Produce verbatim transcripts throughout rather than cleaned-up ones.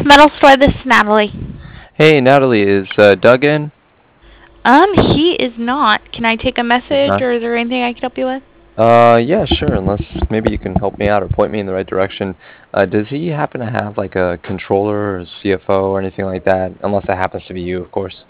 Metal Store. This is Natalie. Hey, Natalie, is uh, Doug in? Um, he is not. Can I take a He's message, not. or is there anything I can help you with? Uh, yeah, sure. Unless maybe you can help me out or point me in the right direction. Uh, does he happen to have like a controller or C F O or anything like that? Unless that happens to be you, of course.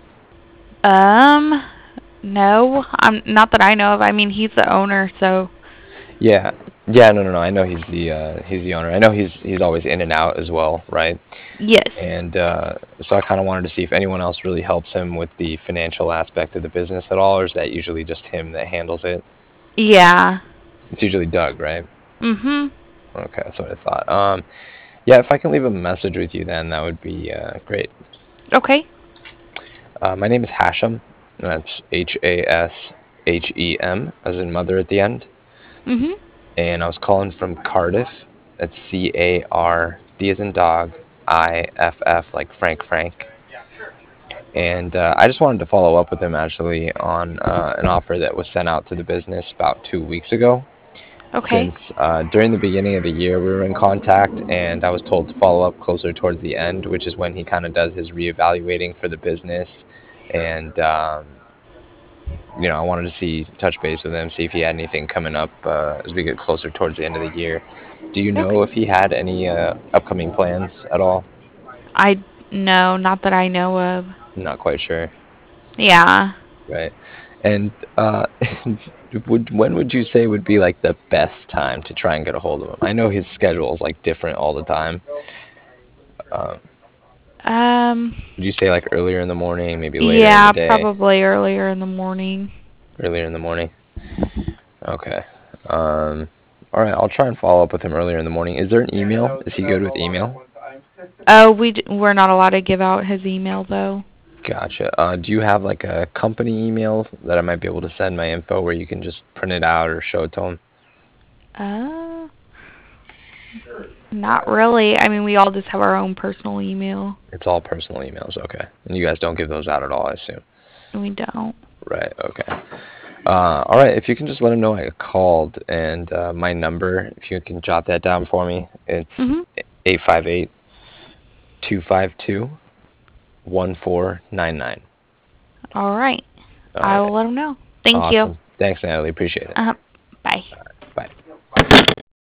Um, no. I'm not that I know of. I mean, he's the owner, so Yeah, yeah. No, no, no. I know he's the uh, he's the owner. I know he's he's always in and out as well, right? yes. And uh, so I kind of wanted to see if anyone else really helps him with the financial aspect of the business at all, or is that usually just him that handles it? Yeah. It's usually Doug, right? Mhm. Okay, that's what I thought. Um, yeah, if I can leave a message with you, then that would be uh, great. Okay. Uh, my name is Hashem. That's H A S H E M, as in mother at the end. Mhm. And I was calling from Cardiff. That's C A R, D as in dog, I F F, like Frank Frank. And uh, I just wanted to follow up with him actually on uh, an offer that was sent out to the business about two weeks ago. Okay. Since uh, during the beginning of the year we were in contact, and I was told to follow up closer towards the end, which is when he kind of does his reevaluating for the business. And um, you know, I wanted to see touch base with him, see if he had anything coming up uh, as we get closer towards the end of the year. Do you Okay. know if he had any uh, upcoming plans at all? I no, not that I know of. Not quite sure. Yeah. Right. And uh, would when would you say would be like the best time to try and get a hold of him? I know his schedule is like different all the time. Um, Um. would you say like earlier in the morning, maybe later in the Yeah, day? probably earlier in the morning. Earlier in the morning. Okay. Um, all right, I'll try and follow up with him earlier in the morning. Is there an email? Is he good with email? Oh, we d- we're not allowed to give out his email though. Gotcha. Uh, do you have like a company email that I might be able to send my info where you can just print it out or show it to him? Uh, not really. I mean, we all just have our own personal email. It's all personal emails, okay. And you guys don't give those out at all, I assume. We don't. Right, okay. Uh, all right, if you can just let him know I called and uh, my number, if you can jot that down for me, it's Mhm. eight five eight, two five two, one four nine nine. All right. All I will right, let him know. Thank you. awesome. Thanks, Natalie. Appreciate it. Uh, bye.